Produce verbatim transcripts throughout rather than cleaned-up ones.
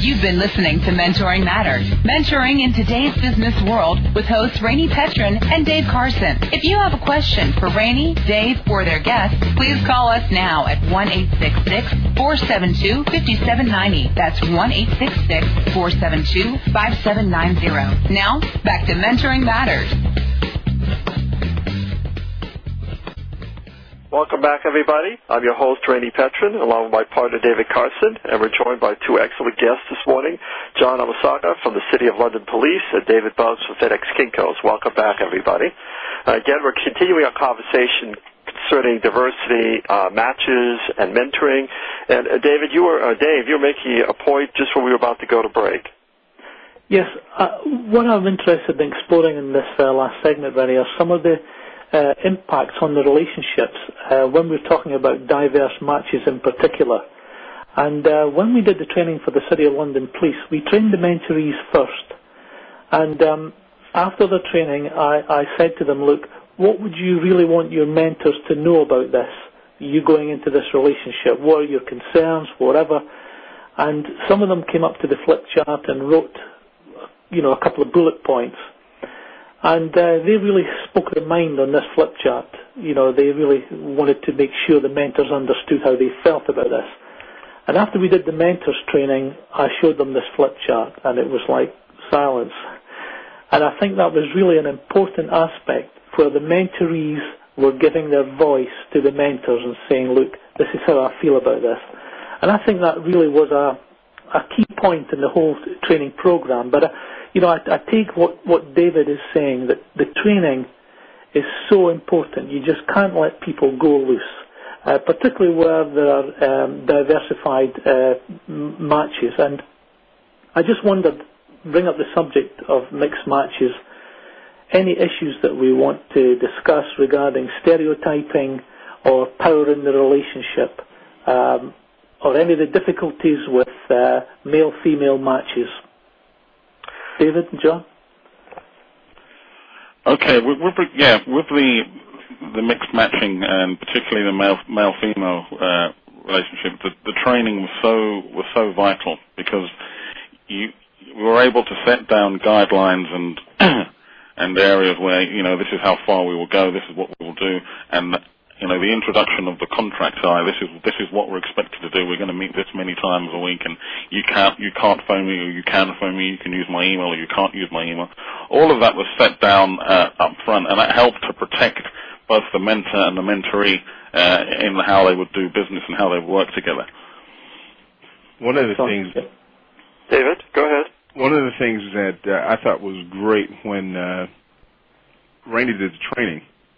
You've been listening to Mentoring Matters, mentoring in today's business world with hosts Rainey Petrin and Dave Carson. If you have a question for Rainey, Dave, or their guests, please call us now at one eight six six, four seven two, five seven nine zero. That's one eight six six, four seven two, five seven nine zero. Now, back to Mentoring Matters. Welcome back, everybody. I'm your host, Rainey Petrin, along with my partner, David Carson, and we're joined by two excellent guests this morning, John Amasaga from the City of London Police and David Buzz from FedEx Kinko's. Welcome back, everybody. Uh, again, we're continuing our conversation concerning diversity, uh, matches, and mentoring. And uh, David, you were uh, Dave, you were making a point just when we were about to go to break. Yes, uh, what I'm interested in exploring in this uh, last segment, Rennie, are some of the Uh, impacts on the relationships uh, when we're talking about diverse matches in particular. And uh, when we did the training for the City of London Police, we trained the mentorees first. And um, after the training, I, I said to them, look, what would you really want your mentors to know about this, you going into this relationship? What are your concerns, whatever? And some of them came up to the flip chart and wrote, you know, a couple of bullet points. And uh, they really spoke their mind on this flip chart. You know, they really wanted to make sure the mentors understood how they felt about this. And after we did the mentors training, I showed them this flip chart, and it was like silence. And I think that was really an important aspect where the mentorees were giving their voice to the mentors and saying, look, this is how I feel about this. And I think that really was a, a key point in the whole training program. But uh, You know, I, I take what, what David is saying, that the training is so important. You just can't let people go loose, uh, particularly where there are um, diversified uh, m- matches. And I just wondered, bring up the subject of mixed matches, any issues that we want to discuss regarding stereotyping or power in the relationship, um, or any of the difficulties with uh, male-female matches. David and John? Okay, with, with, yeah, with the the mixed matching and particularly the male male female uh, relationship, the, the training was so was so vital because you, you were able to set down guidelines and and areas where, you know, this is how far we will go, this is what we will do, and you know, the introduction of the contract side, this is this is what we're expected to do. We're going to meet this many times a week, and you can't you can't phone me, or you can phone me. You can use my email, or you can't use my email. All of that was set down uh, up front, and that helped to protect both the mentor and the mentoree uh, in how they would do business and how they would work together. One of the things, David, go ahead. One of the things that uh, I thought was great when uh, Rainey did the training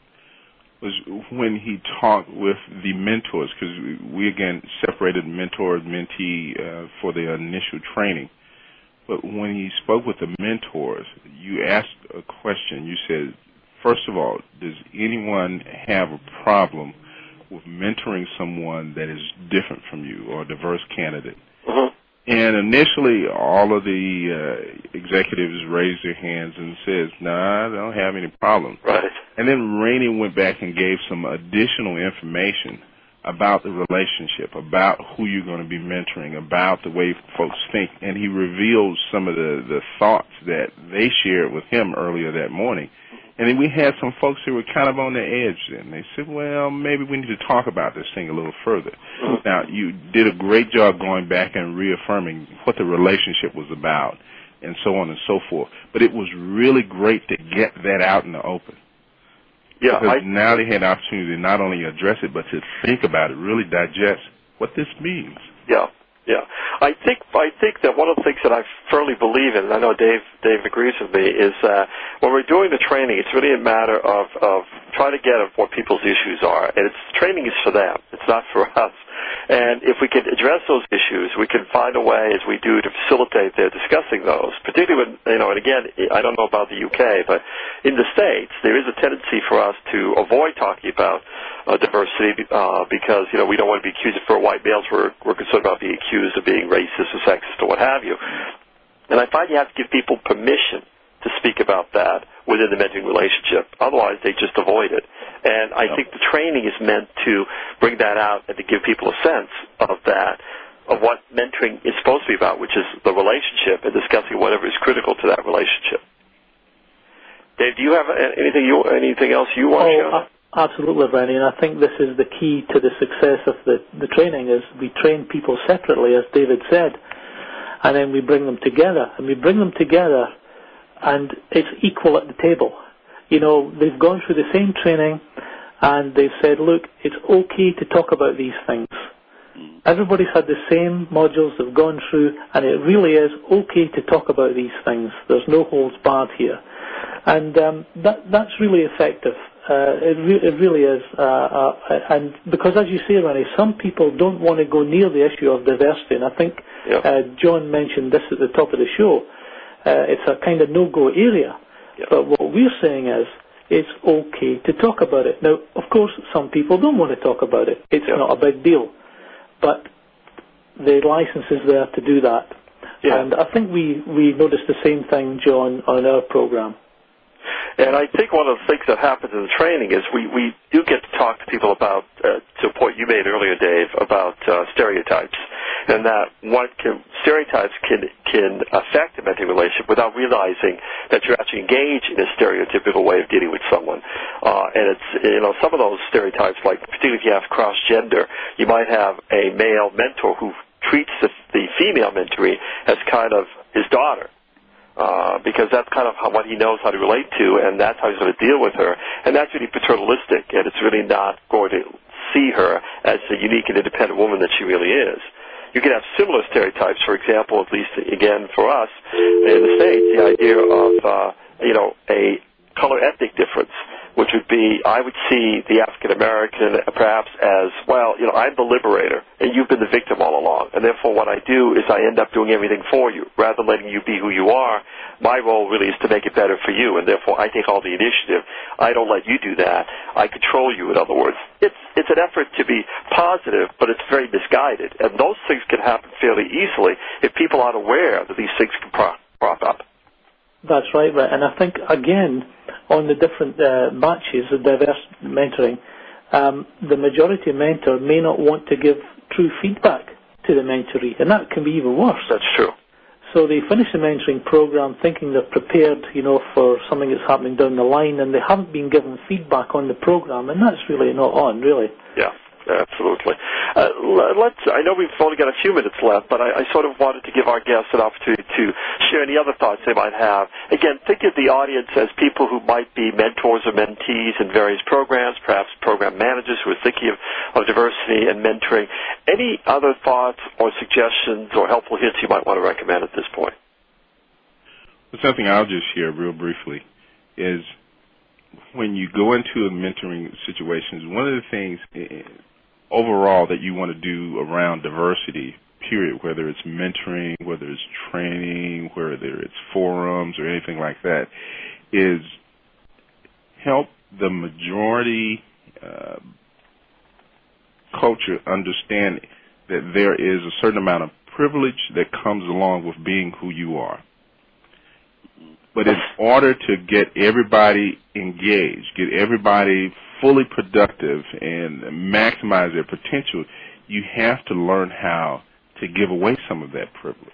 was when he talked with the mentors, because we, again, separated mentor and mentee uh, for the initial training. But when he spoke with the mentors, you asked a question. You said, first of all, does anyone have a problem with mentoring someone that is different from you or a diverse candidate? Uh-huh. And initially, all of the uh, executives raised their hands and says, no, nah, I don't have any problem. Right. And then Rainey went back and gave some additional information about the relationship, about who you're going to be mentoring, about the way folks think. And he revealed some of the, the thoughts that they shared with him earlier that morning. And then we had some folks who were kind of on the edge then. They said, well, maybe we need to talk about this thing a little further. Mm-hmm. Now, you did a great job going back and reaffirming what the relationship was about and so on and so forth. But it was really great to get that out in the open. Yeah, because I, now they had the opportunity to not only address it, but to think about it, really digest what this means. Yeah. Yeah, I think I think that one of the things that I firmly believe in, and I know Dave Dave agrees with me, is uh, when we're doing the training, it's really a matter of, of trying to get at what people's issues are, and it's training is for them, it's not for us. And if we can address those issues, we can find a way, as we do, to facilitate their discussing those. Particularly when, you know, and again, I don't know about the U K, but in the States, there is a tendency for us to avoid talking about uh, diversity uh, because, you know, we don't want to be accused for white males. We're, we're concerned about being accused of being racist or sexist or what have you. And I find you have to give people permission to speak about that within the mentoring relationship. Otherwise, they just avoid it. And I think the training is meant to bring that out and to give people a sense of that of what mentoring is supposed to be about, which is the relationship and discussing whatever is critical to that relationship. Dave, do you have anything you anything else you want oh, to share? Uh, absolutely, Rennie, and I think this is the key to the success of the, the training is we train people separately, as David said, and then we bring them together, and we bring them together, and it's equal at the table. You know, they've gone through the same training, and they've said, look, it's okay to talk about these things. Everybody's had the same modules they've gone through, and it really is okay to talk about these things. There's no holds barred here. And um, that, that's really effective. Uh, it, re- it really is. Uh, uh, and because, as you say, Rennie, some people don't want to go near the issue of diversity, and I think yep. uh, John mentioned this at the top of the show. Uh, it's a kind of no-go area. Yep. But what we're saying is, it's okay to talk about it. Now, of course, some people don't want to talk about it. It's yep. not a big deal. But the license is there to do that. Yeah. And I think we, we noticed the same thing, John, on our program. And I think one of the things that happens in the training is we, we do get to talk to people about, uh, to a point you made earlier, Dave, about uh, stereotypes, and that what can, stereotypes can can affect a mentoring relationship without realizing that you're actually engaged in a stereotypical way of dealing with someone. Uh, and it's, you know, some of those stereotypes, like particularly if you have cross-gender, you might have a male mentor who treats the, the female mentee as kind of his daughter. Uh, because that's kind of how, what he knows how to relate to, and that's how he's going to deal with her. And that's really paternalistic, and it's really not going to see her as a unique and independent woman that she really is. You can have similar stereotypes, for example, at least, again, for us in the States, the idea of, uh, you know, a color ethnic difference, which would be, I would see the African American perhaps as, well, you know, I'm the liberator, and you've been the victim all along, and therefore what I do is I end up doing everything for you. Rather than letting you be who you are, my role really is to make it better for you, and therefore I take all the initiative. I don't let you do that. I control you, in other words. It's, it's an effort to be positive, but it's very misguided, and those things can happen fairly easily if people aren't aware that these things can prop, prop up. That's right, right. And I think, again, on the different uh, matches of diverse mentoring, um, the majority mentor may not want to give true feedback to the mentoree, and that can be even worse. That's true. So they finish the mentoring program thinking they're prepared, you know, for something that's happening down the line, and they haven't been given feedback on the program, and that's really not on, really. Yeah. Absolutely. Uh, let's. I know we've only got a few minutes left, but I, I sort of wanted to give our guests an opportunity to share any other thoughts they might have. Again, think of the audience as people who might be mentors or mentees in various programs, perhaps program managers who are thinking of, of diversity and mentoring. Any other thoughts or suggestions or helpful hints you might want to recommend at this point? Well, something I'll just share real briefly is when you go into a mentoring situations, one of the things overall that you want to do around diversity, period, whether it's mentoring, whether it's training, whether it's forums or anything like that, is help the majority uh, culture understand that there is a certain amount of privilege that comes along with being who you are. But in order to get everybody engaged, get everybody fully productive and maximize their potential, you have to learn how to give away some of that privilege.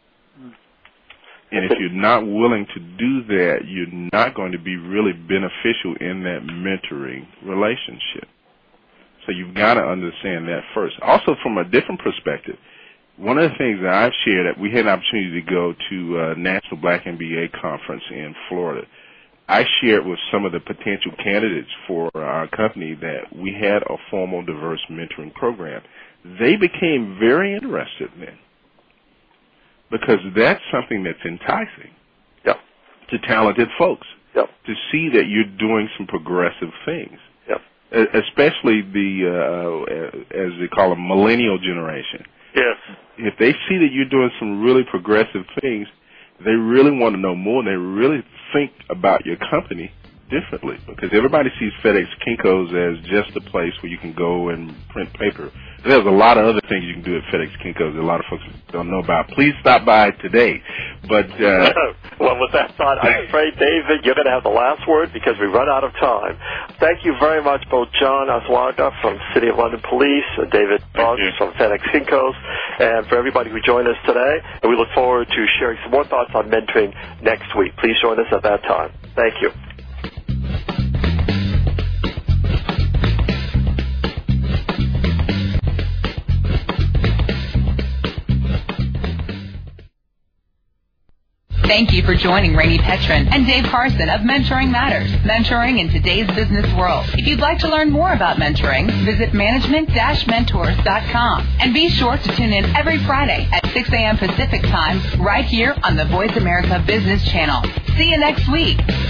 And if you're not willing to do that, you're not going to be really beneficial in that mentoring relationship. So you've got to understand that first. Also, from a different perspective, one of the things that I've shared, that we had an opportunity to go to a National Black M B A conference in Florida. I shared with some of the potential candidates for our company that we had a formal diverse mentoring program. They became very interested in it because that's something that's enticing yep. to talented folks, yep. to see that you're doing some progressive things, yep. especially the, uh, as they call them, millennial generation. Yes. If they see that you're doing some really progressive things, they really want to know more, and they really think about your company differently, because everybody sees FedEx Kinko's as just a place where you can go and print paper. There's a lot of other things you can do at FedEx Kinko's that a lot of folks don't know about. Please stop by today. But uh, well, with that thought, I'm afraid, David, you're going to have the last word because we run out of time. Thank you very much, both John Aswaga from City of London Police and David Boggs from FedEx Kinko's, and for everybody who joined us today. And we look forward to sharing some more thoughts on mentoring next week. Please join us at that time. Thank you. Thank you for joining Rainey Petrin and Dave Carson of Mentoring Matters, mentoring in today's business world. If you'd like to learn more about mentoring, visit management dash mentors dot com. And be sure to tune in every Friday at six a.m. Pacific Time right here on the Voice America Business Channel. See you next week.